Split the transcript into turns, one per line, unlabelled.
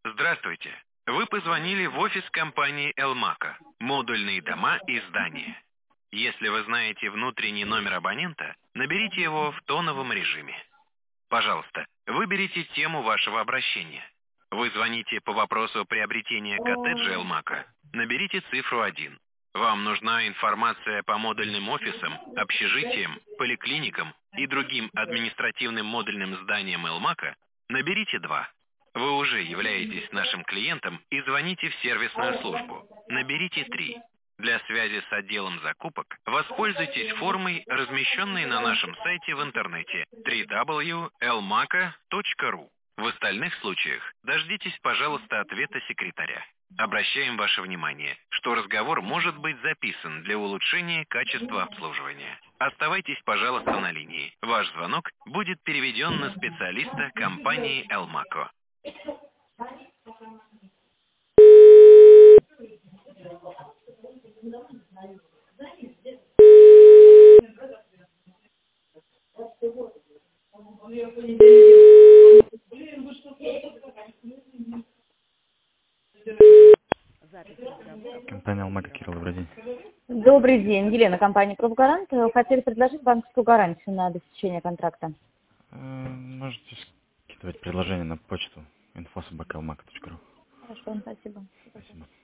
Здравствуйте. Вы позвонили в офис компании «Элмако», модульные дома и здания. Если вы знаете внутренний номер абонента, наберите его в тоновом режиме. Пожалуйста, выберите тему вашего обращения. Вы звоните по вопросу приобретения коттеджа «Элмако», наберите цифру 1. Вам нужна информация по модульным офисам, общежитиям, поликлиникам и другим административным модульным зданиям «Элмако», наберите 2. Вы уже являетесь нашим клиентом и звоните в сервисную службу. Наберите 3. Для связи с отделом закупок воспользуйтесь формой, размещенной на нашем сайте в интернете www.elmaco.ru. В остальных случаях дождитесь, пожалуйста, ответа секретаря. Обращаем ваше внимание, что разговор может быть записан для улучшения качества обслуживания. Оставайтесь, пожалуйста, на линии. Ваш звонок будет переведен на специалиста компании «Элмако».
Компания «Алмака», Кирилл, добрый день.
Добрый день, Елена, компания «Профгарант». Хотели предложить банковскую гарантию на обеспечение контракта.
Можете скидывать предложение на почту info@elmaco.ru.
Хорошо, спасибо.
Спасибо.